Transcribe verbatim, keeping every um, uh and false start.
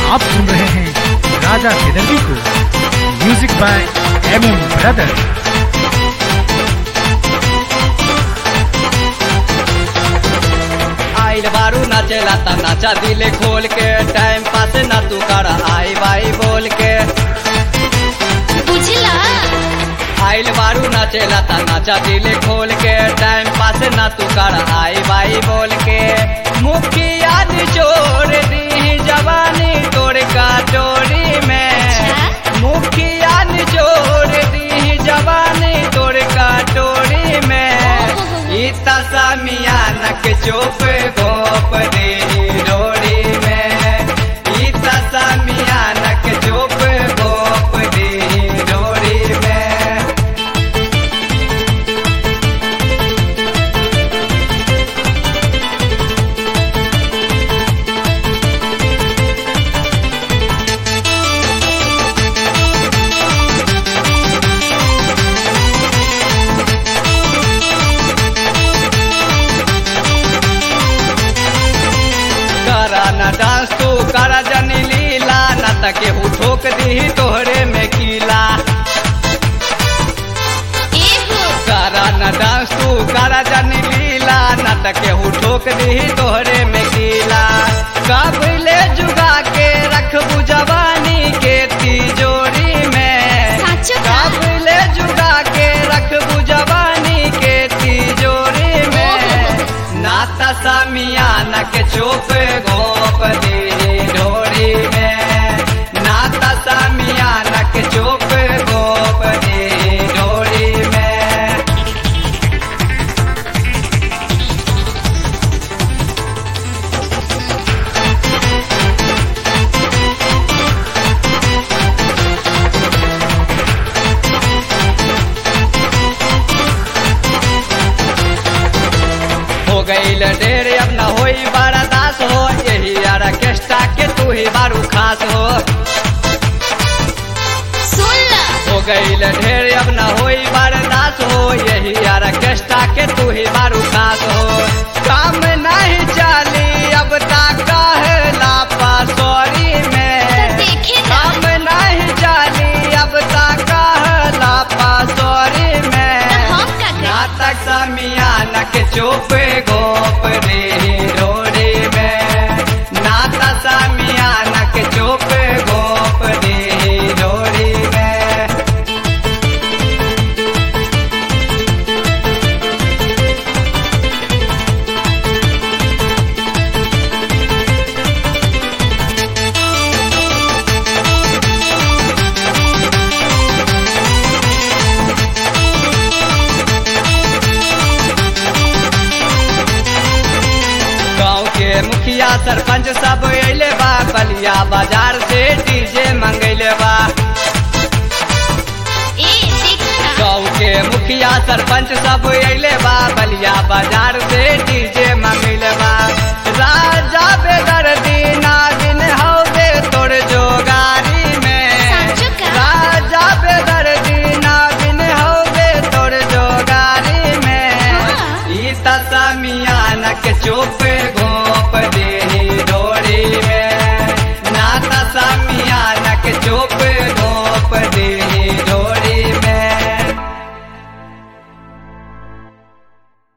आप सुन रहे हैं राजा बेदर्दी को। Music by M M brother. आइल बारू नाचेला ता नाचा दिले खोल के, टाइम पास ना तू कर आई बाई बोल के। बुझला आइल बारू नाचेला ता नाचा दिले खोल के, टाइम पास ना तू कर आई बाई बोल के। मुखिया निचोड़ दी जवानी तोड़ का डोरी में, मुखिया निचोड़ दी जवानी तोड़ का डोरी में। इता सामियाना के चोप गोप दे डोरी में, इता सामियाना के चोप गोप दे डोरी में। ना डांस तू करा जनी लीला, न तके हूँ ठोक दी तोहरे में कीला। करा न डांस तू करा जनी लीला, न तके हूँ ठोक दी तोहरे में कीला। काबिले जुगा के रखबू जवानी के तिजोरी में, काबिले जुगा के रखबू जवानी के तिजोरी में। नाता सामियाना के चोप गोप दे डोरी में, नाता सामियाना के चोप गोप दे डोरी में। हो गईल ढेर अब न होई बर्दाश्त हो, यही ऑर्केस्ट्रा के तू ही बारू खास हो। हो गईल ढेर अब न होई बर्दाश्त हो, यही ऑर्केस्ट्रा के तू ही बारू खास हो। काम नहीं चली अब तक लापा सॉरी में, काम नहीं चली अब तक लापा सॉरी में। नाटक सामियाना के चोप गोप रे डोरी में, नाता सामियाना के चोप गोप रे डोरी में। मुखिया सरपंच सब अइले बा, बलिया बाजार से डीजे मंगैले बा। गाँव के मुखिया सरपंच सब अइले बा, बलिया बाजार से डीजे मंगैले बा। राजा बेदर्दी नागिन हौदे तोड़ जोगारी में, राजा बेदर्दी नागिन हौदे तोड़ जोगारी में। इता सामियाना के चोप